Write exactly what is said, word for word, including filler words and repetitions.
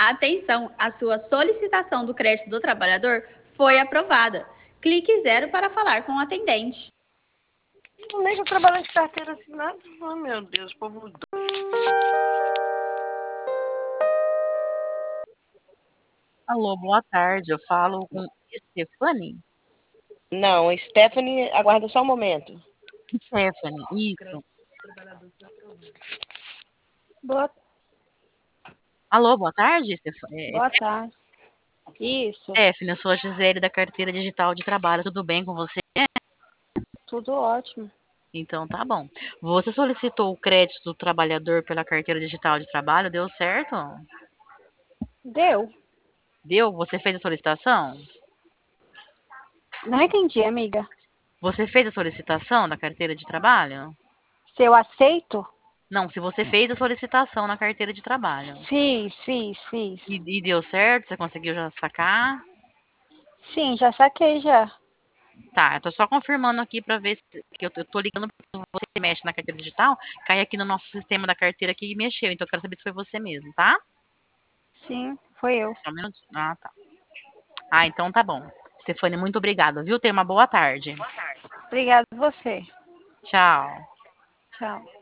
Atenção, a sua solicitação do crédito do trabalhador foi aprovada. Clique zero para falar com o atendente. Como é que eu trabalho de carteira assinada? Oh, meu Deus, o povo doido. Alô, boa tarde. Eu falo com Stephanie. Não, Stephanie, aguarda só um momento. Stephanie, isso. Boa, Alô, boa tarde, Stephanie. boa tarde. Isso, Stephanie, eu sou a Gisele da Carteira Digital de Trabalho. Tudo bem com você? tudo ótimo. Então tá bom. Você solicitou o crédito do trabalhador pela Carteira Digital de Trabalho? Deu certo? Deu. Deu? Você fez a solicitação? Não entendi, amiga. Você fez a solicitação da Carteira de Trabalho? Se eu aceito? Não, se você fez a solicitação na Carteira de Trabalho. Fiz, fiz, fiz. E, e deu certo? Você conseguiu já sacar? Sim, já saquei já. Tá, eu tô só confirmando aqui pra ver se que eu, eu tô ligando porque você mexe na carteira digital, cai aqui no nosso sistema da carteira aqui e mexeu, então eu quero saber se foi você mesmo, tá? Sim, foi eu. Só um minutinho. Ah, tá. Ah, então tá bom. Stefane, muito obrigada, viu? Tenha uma boa tarde. Obrigada a você. Tchau. Tchau.